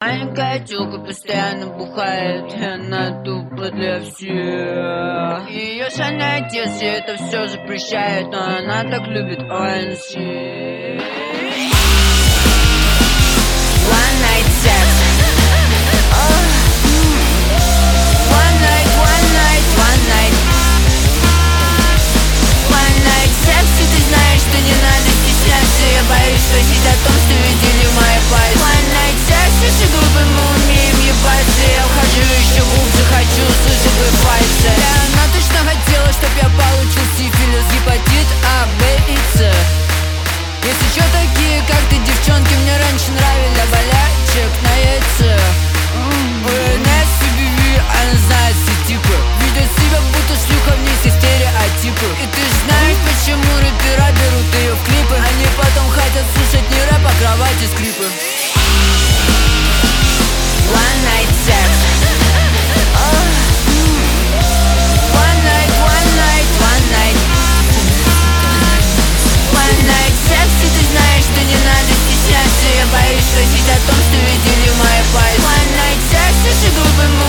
Маленькая тёлка постоянно бухает, и она тупо для всех. Её шальной отец ей это всё запрещает, но она так любит ONC. One night sex. One night, one night, one night. One night sex, и ты знаешь, что не надо стесняться. Я боюсь спросить о том, что видели мои пальцы. One night sex, слушай, глупый, мы умеем ебаться. Я ухожу еще глубже, хочу слышать твои пальцы. Да, она точно хотела, чтоб я получил сифилис, гепатит А, Б и С. Если чё, такие, как ты, девчонки, мне раньше нравились. Болячек на яйце. УНС, CBV, она знает все типы. Видят себя, будто шлюха, в них все стереотипы. И ты ж знаешь, почему рэпера берут ее в клипы. Они потом хотят слушать не рэп, а кровати скрипы. One night sex. One night, one night, one night. One night sex, и ты знаешь, что не надо стесняться. Я боюсь спросить о том, что видели мои пальцы. One night sex, слушай, глупый,